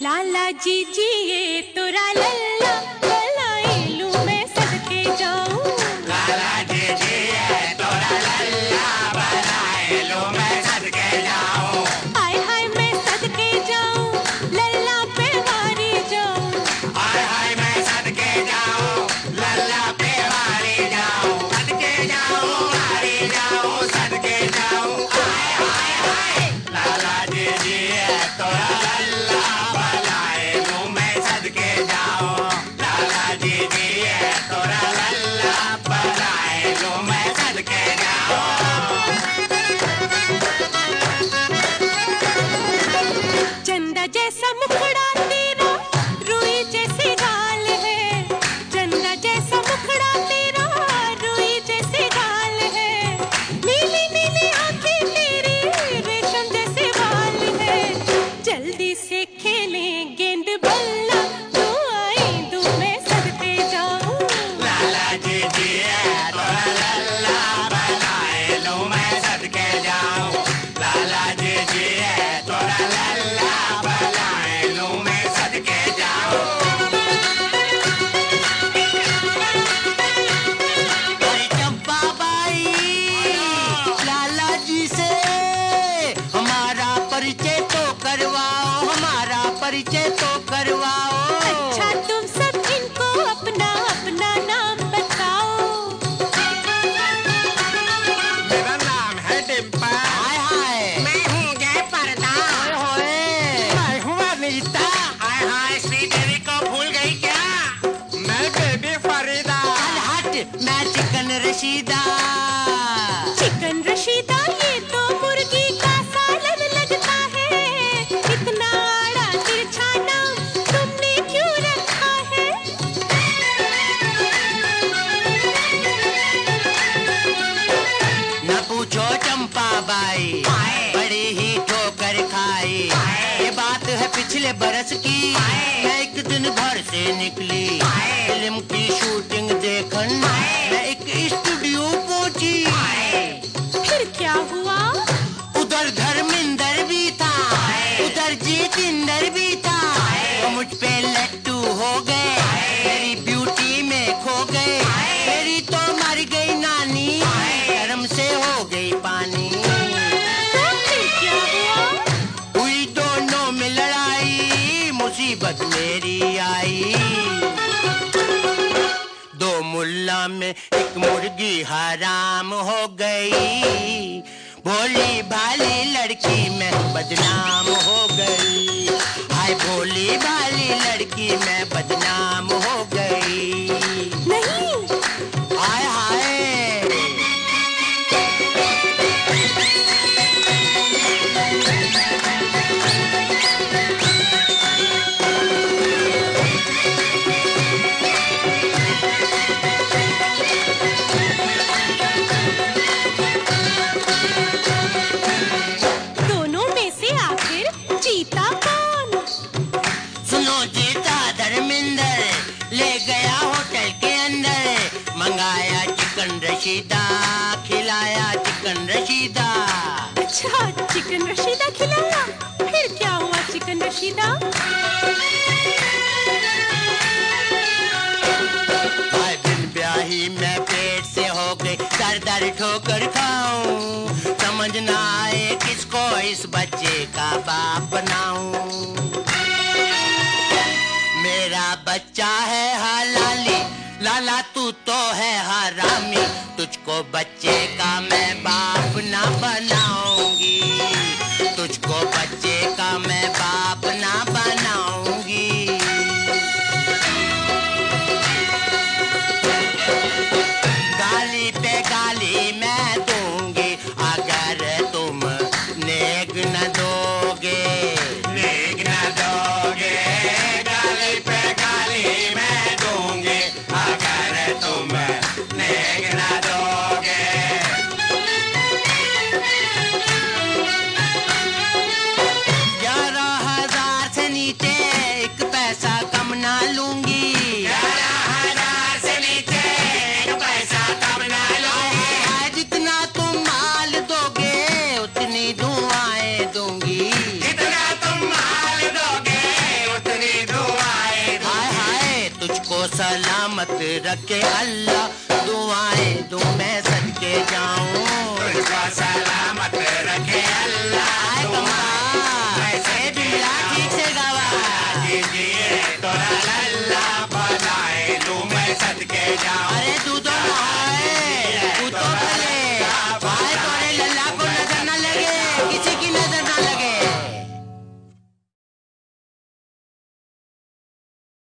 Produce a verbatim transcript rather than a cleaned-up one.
लाला जी जी ये तोरा लल्ला बनाए लूं मैं सदके जाऊं। लाला जी जी ये तोरा लल्ला बनाए लूं मैं सदके जाऊं। हाय हाय मैं सदके जाऊं लल्ला पे वारी जाऊं। हाय हाय मैं सदके जाऊं लल्ला पे वारी जाऊं। सदके जाऊं वारी जाऊं सदके जाऊं। हाय हाय हाय लाला जी जी ये तोरा लल्ला बनाए लूं मैं सदके जाऊं। लाला जी जी ये तोरा लल्ला बनाए लूं मैं सदके जाऊं। चंदा जैसा मुखड़ा तेरा रुई जैसे गाल है। चंदा जैसा मुखड़ा तेरा रुई जैसे गाल है। नीली नीली आंखें तेरी रेशम जैसे बाल है। जल्दी से खेलें गेंद बल्ला तू आई दूं मैं सदके जाऊं। लाला जी जी ये तोरा लल्ला बनाए लूं मैं सदके जाऊं। लाला जी जी ये तोरा लल्ला बनाए लूं मैं सदके जाऊं। अरे चंपा बाई, लाला जी से हमारा परिचय तो करवाओ, हमारा परिचय तो करवाओ। अच्छा तुम सब इनको अपना अपना नाम बताओ। मेरा नाम है डिम्पल। हाय हाय, मैं हूँ जय पर्दा। ओए होए, मैं हूँ अनीता। हाय हाय श्री देवी को भूल गई क्या? मैं बेबी फरीदा। चल हट, मैं चिकन रशीदा। चिकन रशीदा ये तो मुर्गी का सालन लगता है। इतना आड़ा तिरछा नाम तुमने क्यों रखा है? न पूछो चंपा बाई, बड़ी ही ठोकर खाई। ये बात है पिछले बरस की, मैं एक दिन घर से निकली फिल्म की शूटिंग देखन, मैं एक स्टूडियो पहुंची। फिर क्या हुआ? उधर धर्मिंदर भी था, उधर जितेंद्र भी था। वो मुझ पे लट्टू हो गए, मेरी ब्यूटी में खो गए। मेरी तो मर गई नानी, शर्म से हो गई पानी। तो फिर क्या हुआ? हुई दोनों में लड़ाई, मुसीबत मेरी आई। दो मुल्ला में एक मुर्गी हराम हो गई। भोली भाली लड़की मैं बदनाम हो गई। हाय भोली भाली लड़की मैं बदनाम हो गई। नहीं हाय हाय, दोनों में से आखिर जीता कौन? सुनो जीता धर्मिंदर, ले गया होटल के अंदर। मंगाया चिकन रशीदा, खिलाया चिकन रशीदा। अच्छा चिकन रशीदा खिलाया। फिर क्या हुआ चिकन रशीदा? हाय बिन ब्याही मैं पेट से हो गई, दर दर ठोकर खाऊं। समझ ना आए किसको इस बच्चे का बाप बनाऊं। मेरा बच्चा है हलाली, लाला तू तो है हरामी। तुझको बच्चे का मैं बाप ना बनाऊंगी, तुझको बच्चे का मैं बाप ना बनाऊंगी। गाली पे गाली मैं दूंगी, अगर तुम नेग न दोगे। नेग न दोगे, गाली पे गाली मैं दूंगी। अगर तुम नेग न दोगे। तुझको सलामत रखे अल्लाह, दुआएं दूं मैं सदके जाऊं, तुझको सलामत रखे अल्लाह, दुआएं